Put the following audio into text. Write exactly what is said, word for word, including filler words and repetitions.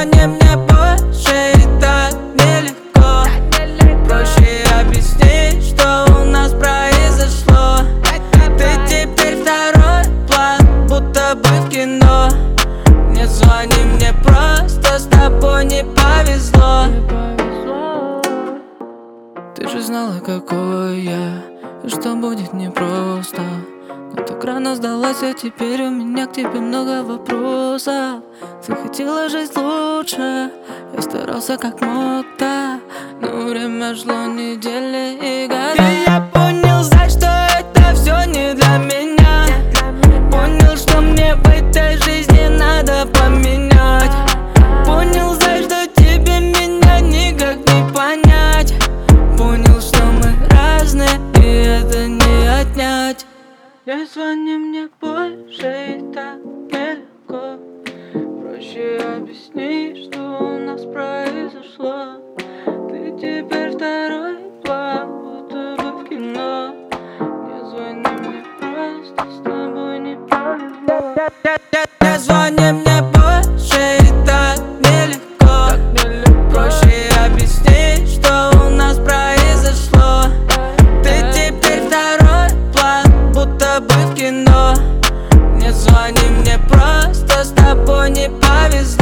звони мне больше, и так нелегко. Проще объяснить, что у нас произошло. Ты теперь второй план, будто бы в кино. Не звони мне просто, с тобой не повезло. Ты же знала, какой я, и что будет непросто. Но так рано сдалась, а теперь у меня к тебе много вопросов. Ты хотела жить лучше, я старался как мог, да. Но время шло, недели и года. И я понял, за что это все не для меня. Понял, что мне в этой жизни надо поменять. Понял, за что тебе меня никак не понять. Понял, что мы разные, и это не отнять. Не звони мне больше, и так нелегко. Проще объяснить, что у нас произошло. Ты теперь второй план, будто бы в кино. Не звони мне просто, с тобой не повезло. Не звони мне больше, и так нелегко. Проще объяснить, что у нас произошло. Ты теперь второй план, будто бы в кино. Не звони мне просто, с тобой не повезло.